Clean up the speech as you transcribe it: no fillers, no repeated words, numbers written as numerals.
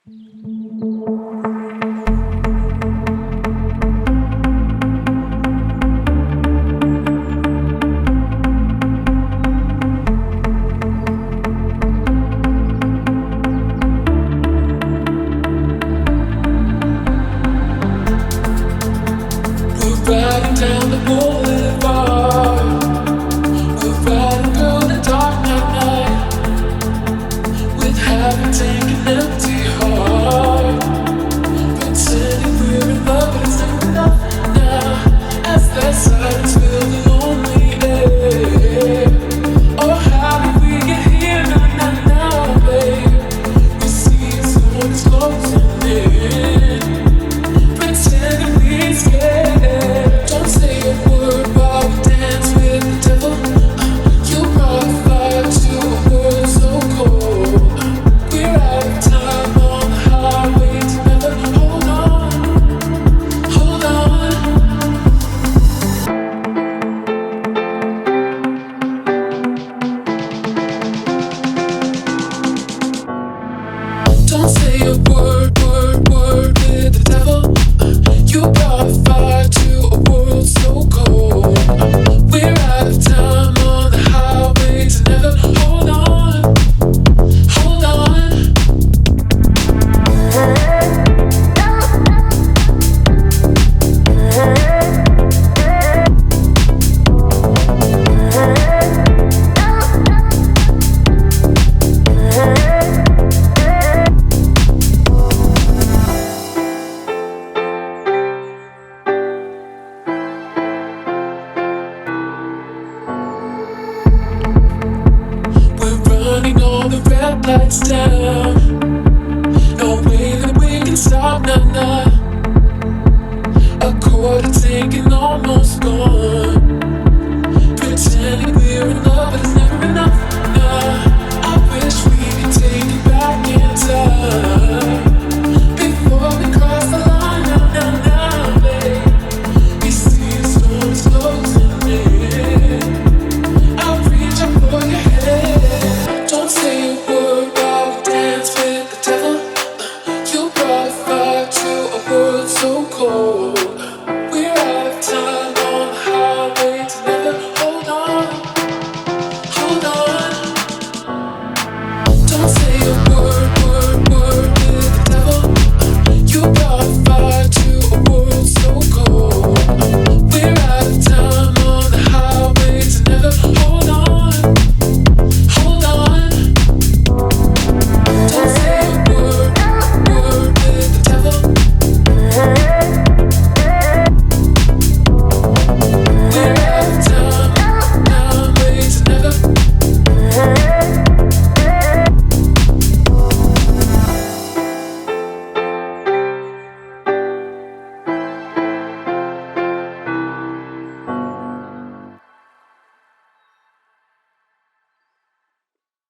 Riding down the boulevard, we're riding through the dark night, with half a tank and empty heart, pretending we're in love, but it's not enough now. As that silence fills the lonely air. Oh, how did we get here? Now, babe. We see someone is closing in, pretending we're scared. Don't say a word while we dance with the devil. You brought fire to a world so cold. We're out of time on the highway together. Hold on, hold on. Don't say a word with the devil. You brought fire to a world so cold. We're out of time on the highway to never. Hold on, hold on. We're running all the red lights down. No way that we can stop, nah. A quarter tank and almost gone.